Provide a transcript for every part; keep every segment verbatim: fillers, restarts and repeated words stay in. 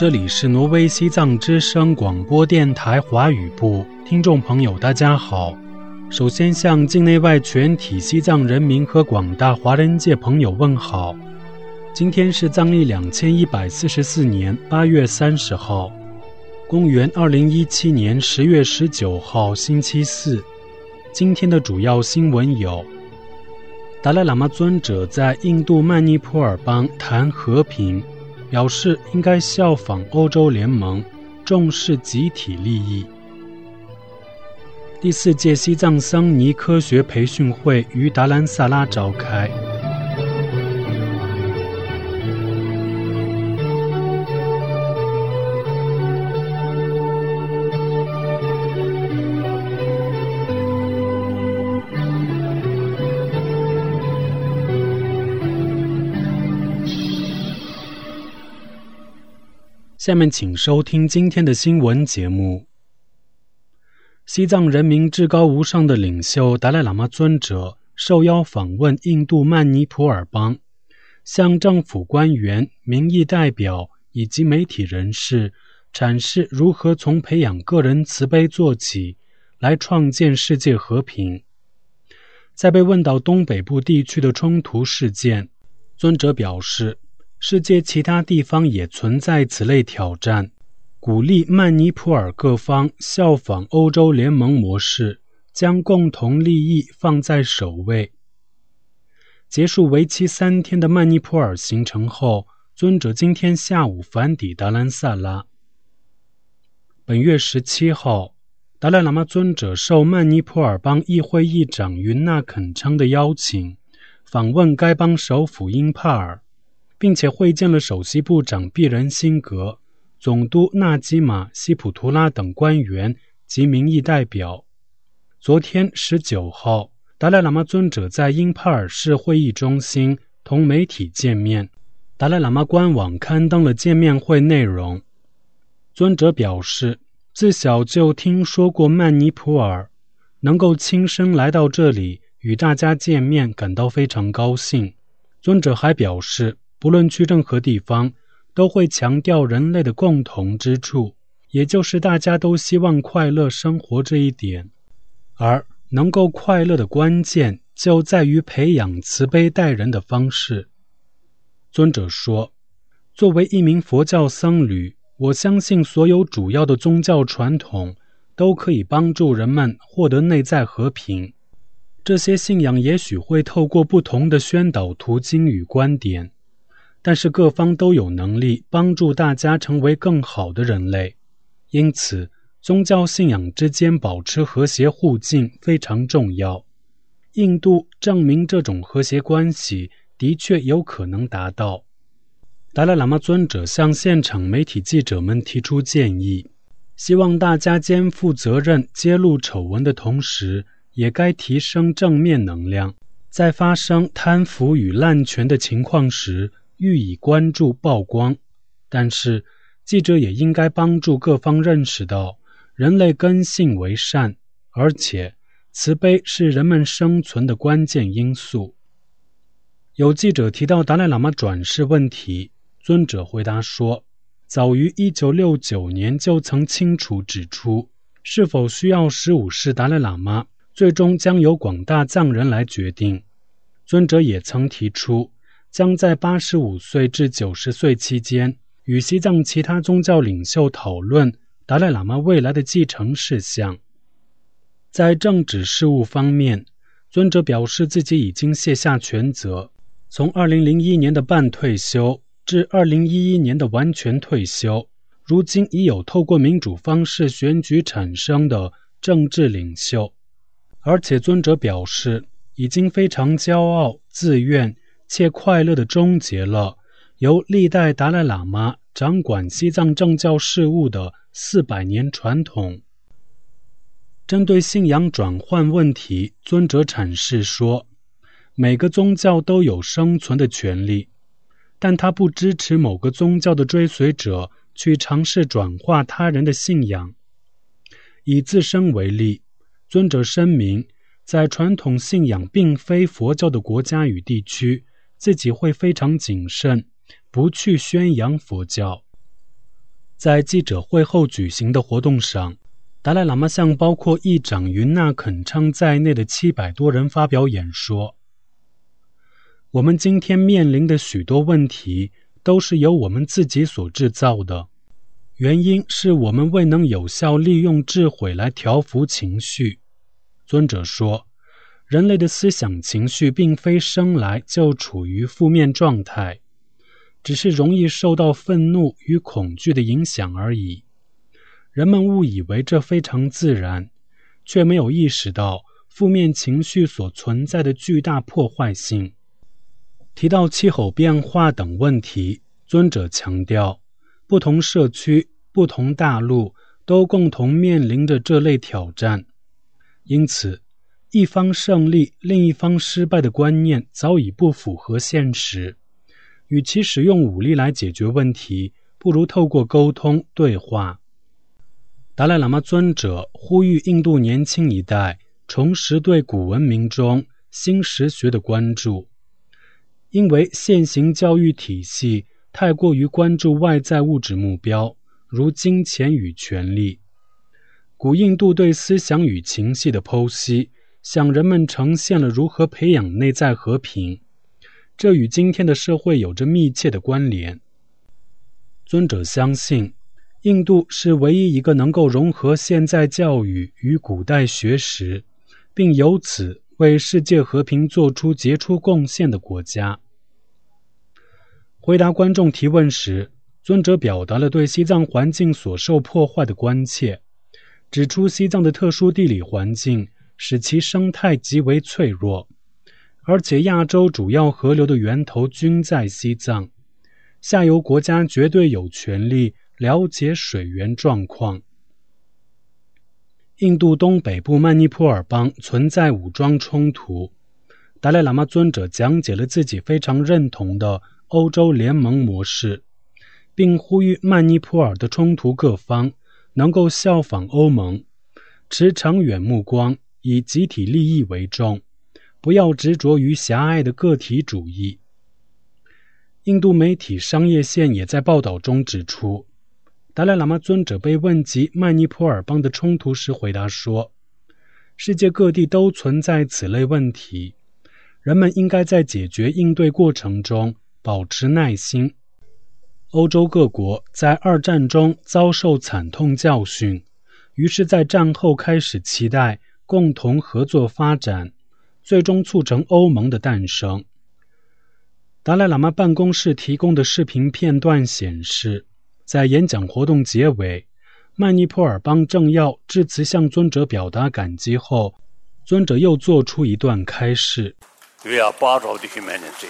这里是挪威西藏之声广播电台华语部，听众朋友大家好。首先向境内外全体西藏人民和广大华人界朋友问好。今天是藏历两千一百四十四年八月三十号，公元二零一七年十月十九号星期四。今天的主要新闻有：达赖喇嘛尊者在印度曼尼普尔邦谈和平，表示应该效仿欧洲联盟，重视集体利益。第四届西藏桑尼科学培训会于达兰萨拉召开。下面请收听今天的新闻节目。西藏人民至高无上的领袖达赖喇嘛尊者受邀访问印度曼尼普尔邦，向政府官员、民意代表以及媒体人士阐释如何从培养个人慈悲做起，来创建世界和平。在被问到东北部地区的冲突事件，尊者表示，世界其他地方也存在此类挑战，鼓励曼尼普尔各方效仿欧洲联盟模式，将共同利益放在首位。结束为期三天的曼尼普尔行程后，尊者今天下午返抵达兰萨拉。本月十七号，达赖喇嘛尊者受曼尼普尔邦议会议长云纳肯称的邀请，访问该邦首府英帕尔，并且会见了首席部长毕仁辛格、总督纳基马·西普图拉等官员及民意代表。昨天十九号，达赖喇嘛尊者在英帕尔市会议中心同媒体见面。达赖喇嘛官网刊登了见面会内容。尊者表示，自小就听说过曼尼普尔，能够亲身来到这里与大家见面，感到非常高兴。尊者还表示，不论去任何地方，都会强调人类的共同之处，也就是大家都希望快乐生活这一点。而能够快乐的关键，就在于培养慈悲待人的方式。尊者说，作为一名佛教僧侣，我相信所有主要的宗教传统都可以帮助人们获得内在和平。这些信仰也许会透过不同的宣导途径与观点，但是各方都有能力帮助大家成为更好的人类，因此宗教信仰之间保持和谐互敬非常重要。印度证明这种和谐关系的确有可能达到。达赖喇嘛尊者向现场媒体记者们提出建议，希望大家肩负责任，揭露丑闻的同时，也该提升正面能量，在发生贪腐与滥权的情况时予以关注曝光。但是记者也应该帮助各方认识到，人类根性为善，而且慈悲是人们生存的关键因素。有记者提到达赖喇嘛转世问题，尊者回答说，早于一九六九年就曾清楚指出，是否需要十五世达赖喇嘛，最终将由广大藏人来决定。尊者也曾提出，将在八十五岁至九十岁期间，与西藏其他宗教领袖讨论达赖喇嘛未来的继承事项。在政治事务方面，尊者表示自己已经卸下全责，从二零零一年的半退休至二零一一年的完全退休，如今已有透过民主方式选举产生的政治领袖。而且尊者表示，已经非常骄傲、自愿且快乐地终结了由历代达赖喇嘛掌管西藏政教事务的四百年传统。针对信仰转换问题，尊者阐释说，每个宗教都有生存的权利，但他不支持某个宗教的追随者去尝试转化他人的信仰。以自身为例，尊者声明，在传统信仰并非佛教的国家与地区，自己会非常谨慎，不去宣扬佛教。 在记者会后举行的活动上，达赖喇嘛向包括议长云纳肯昌在内的七百多人发表演说。我们今天面临的许多问题都是由我们自己所制造的，原因是我们未能有效利用智慧来调服情绪。尊者说，人类的思想情绪并非生来就处于负面状态，只是容易受到愤怒与恐惧的影响而已。人们误以为这非常自然，却没有意识到负面情绪所存在的巨大破坏性。提到气候变化等问题，尊者强调，不同社区、不同大陆都共同面临着这类挑战。因此，一方胜利，另一方失败的观念早已不符合现实。与其使用武力来解决问题，不如透过沟通对话。达赖喇嘛尊者呼吁印度年轻一代重拾对古文明中新实学的关注，因为现行教育体系太过于关注外在物质目标，如金钱与权力。古印度对思想与情绪的剖析，向人们呈现了如何培养内在和平，这与今天的社会有着密切的关联。尊者相信，印度是唯一一个能够融合现代教育与古代学识，并由此为世界和平做出杰出贡献的国家。回答观众提问时，尊者表达了对西藏环境所受破坏的关切，指出西藏的特殊地理环境使其生态极为脆弱，而且亚洲主要河流的源头均在西藏，下游国家绝对有权利了解水源状况。印度东北部曼尼普尔邦存在武装冲突，达赖喇嘛尊者讲解了自己非常认同的欧洲联盟模式，并呼吁曼尼普尔的冲突各方能够效仿欧盟，持长远目光，以集体利益为重，不要执着于狭隘的个体主义。印度媒体商业线也在报道中指出，达赖喇嘛尊者被问及曼尼普尔邦的冲突时回答说，世界各地都存在此类问题，人们应该在解决应对过程中保持耐心。欧洲各国在二战中遭受惨痛教训，于是在战后开始期待共同合作发展，最终促成欧盟的诞生。达赖喇嘛办公室提供的视频片段显示，在演讲活动结尾，曼尼普尔邦政要致辞向尊者表达感激后，尊者又做出一段开示。 We are part of the humanity.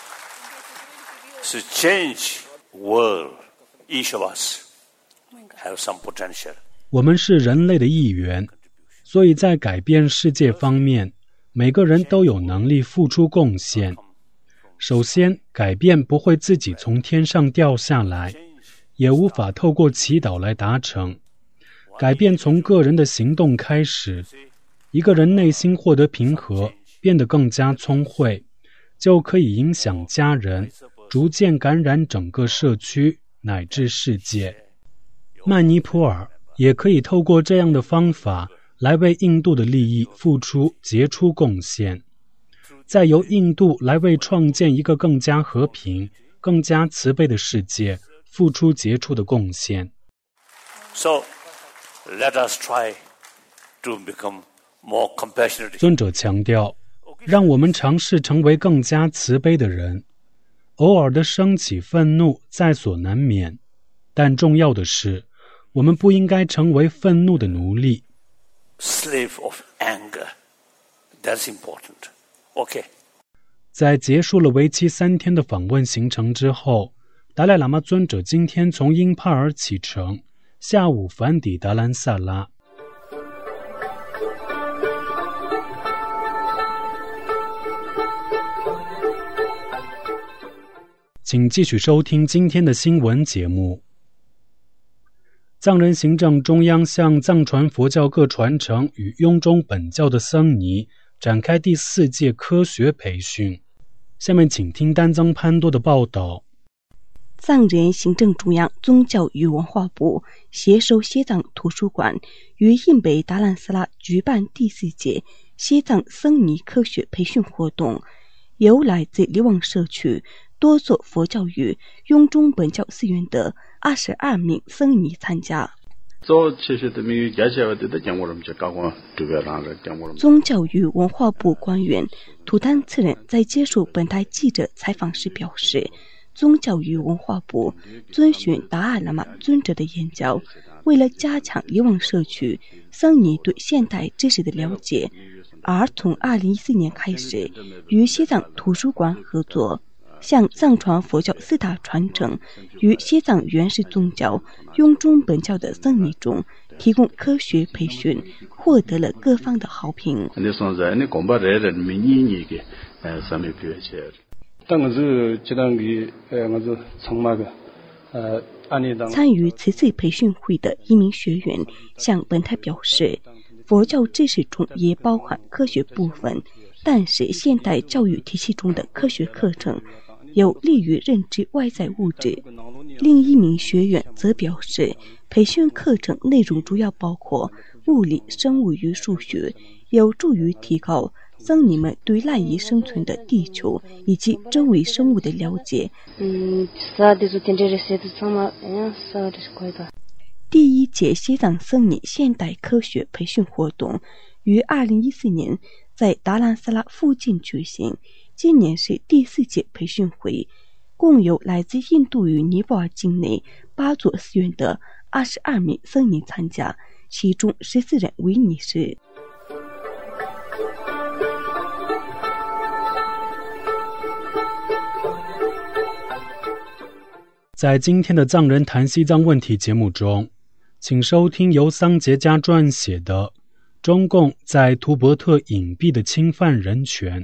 To change world, each of us have some potential. 我们是人类的一员，所以在改变世界方面，每个人都有能力付出贡献。首先，改变不会自己从天上掉下来，也无法透过祈祷来达成。改变从个人的行动开始，一个人内心获得平和，变得更加聪慧，就可以影响家人，逐渐感染整个社区乃至世界。曼尼普尔也可以透过这样的方法来为印度的利益付出杰出贡献，再由印度来为创建一个更加和平、更加慈悲的世界付出杰出的贡献。 So, let us try to become more compassionate. 尊者强调，让我们尝试成为更加慈悲的人。偶尔的升起愤怒在所难免，但重要的是，我们不应该成为愤怒的奴隶。 Slave of anger. That's important. Okay. 在结束了为期三天的访问行程之后，达赖喇嘛尊者今天从英帕尔启程，下午返抵达兰萨拉。请继续收听今天的新闻节目。藏人行政中央向藏传佛教各传承与雍中本教的僧尼展开第四届科学培训。下面请听丹增潘多的报道。 藏人行政中央宗教与文化部携手西藏图书馆于印北达兰斯拉举办第四届西藏僧尼科学培训活动，由来自流亡社区多所佛教与雍中本教寺院的二十二名僧尼参加。宗教与文化部官员图丹次仁在接受本台记者采访时表示，宗教与文化部遵循达赖喇嘛尊者的言教，为了加强流亡社区僧尼对现代知识的了解，而从二零一四年开始与西藏图书馆合作，向藏传佛教四大传承与西藏原始宗教雍中本教的僧尼中提供科学培训，获得了各方的好评。参与此次培训会的一名学员向本台表示，佛教知识中也包含科学部分，但是现代教育体系中的科学课程有利于认知外在物质。另一名学员则表示，培训课程内容主要包括物理、生物与数学，有助于提高僧尼们对赖以生存的地球以及周围生物的了解。第一届西藏僧尼现代科学培训活动于二零一四年在达兰萨拉附近举行，今年是第四届培训会，共有来自印度与尼泊尔境内八座寺院的二十二名僧尼参加，其中十四人为女士。 在今天的藏人谈西藏问题节目中，请收听由桑杰加撰写的中共在图伯特隐蔽的侵犯人权。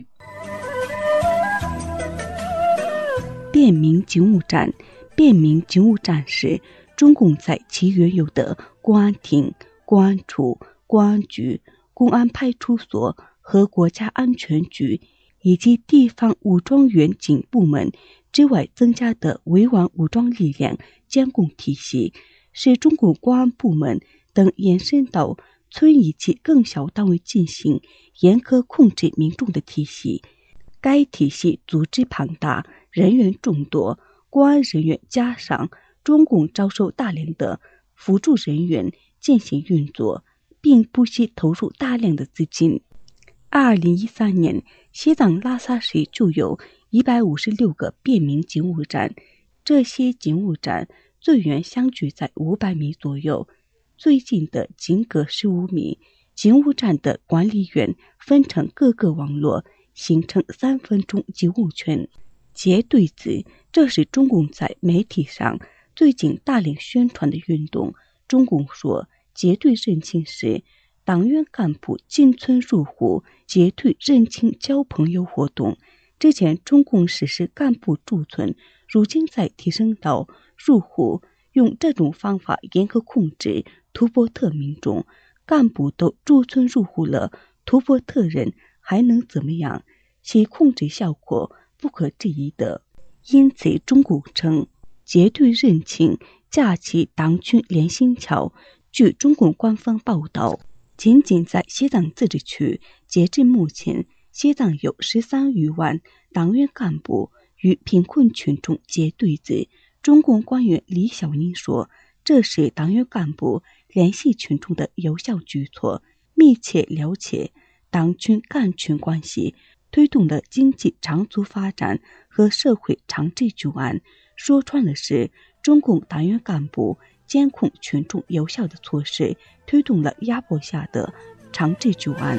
便民警务站，便民警务站是中共在其原有的公安厅、公安处、公安局、公安派出所和国家安全局以及地方武装员警部门之外增加的维稳武装力量监控体系，是中共公安部门等延伸到村以及更小单位进行严格控制民众的体系。该体系组织庞大，人员众多，公安人员加上中共招收大量的辅助人员进行运作，并不惜投入大量的资金。二零一三年，西藏拉萨市就有一百五十六个便民警务站，这些警务站队员相距在五百米左右，最近的仅隔十五米。警务站的管理员分成各个网络，形成三分钟警务圈。结对子，这是中共在媒体上最近大力宣传的运动。中共说，结对认亲是党员干部进村入户结对认亲交朋友活动。之前中共实施干部驻村，如今在提升到入户，用这种方法严格控制图伯特民众。干部都驻村入户了，图伯特人还能怎么样？其控制效果不可置疑的。因此中共称结对认亲架起党军连心桥。据中共官方报道，仅仅在西藏自治区，截至目前，西藏有十三余万党员干部与贫困群众结对子。中共官员李小宁说，这是党员干部联系群众的有效举措，密切了解党军干群关系，推动了经济长足发展和社会长治久安。说穿了是中共党员干部监控群众有效的措施，推动了压迫下的长治久安。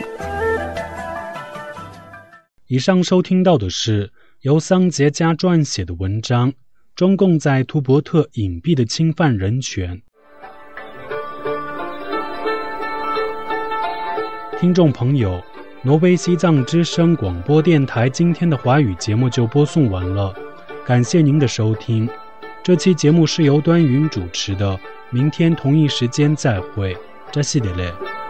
以上收听到的是由桑杰加撰写的文章《中共在图伯特隐蔽的侵犯人权》。听众朋友，挪威西藏之声广播电台今天的华语节目就播送完了，感谢您的收听。这期节目是由端云主持的，明天同一时间再会，扎西德勒。